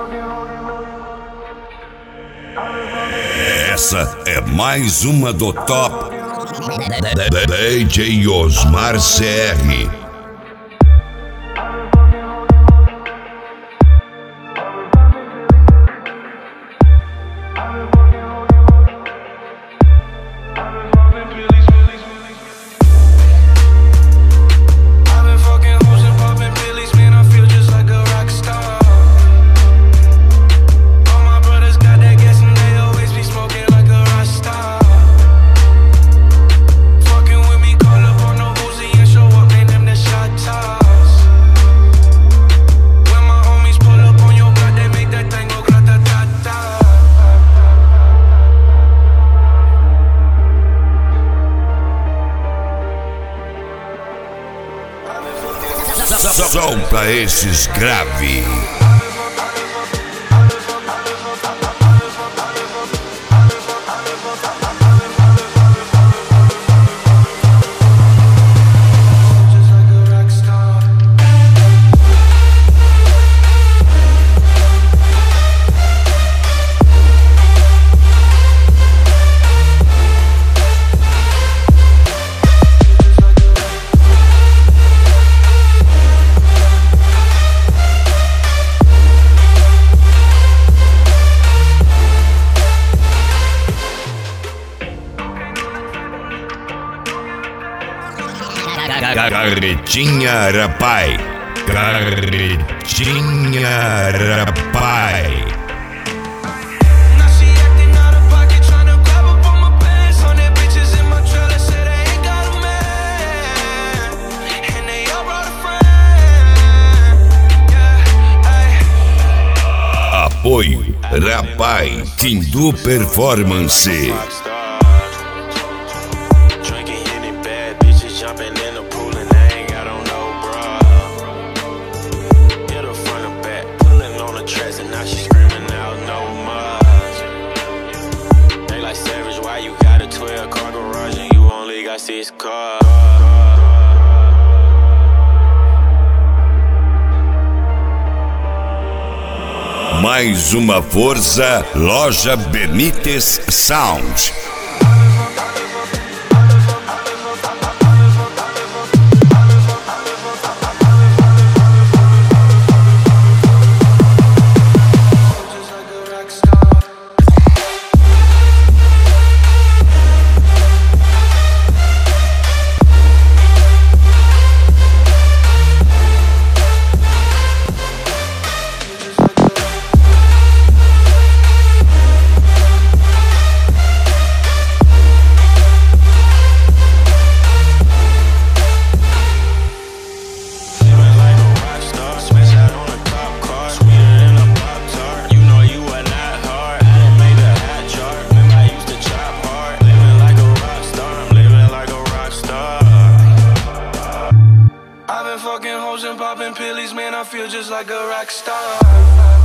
Essa é mais uma do Top DJ Osmar CR. Solta esses grave. Carretinha Rapai. Carretinha Rapai. Apoio Rapai Tindu Performance. Mais uma força, Loja Benítez Sound. Fucking hoes and popping pillies, man, I feel just like a rock star.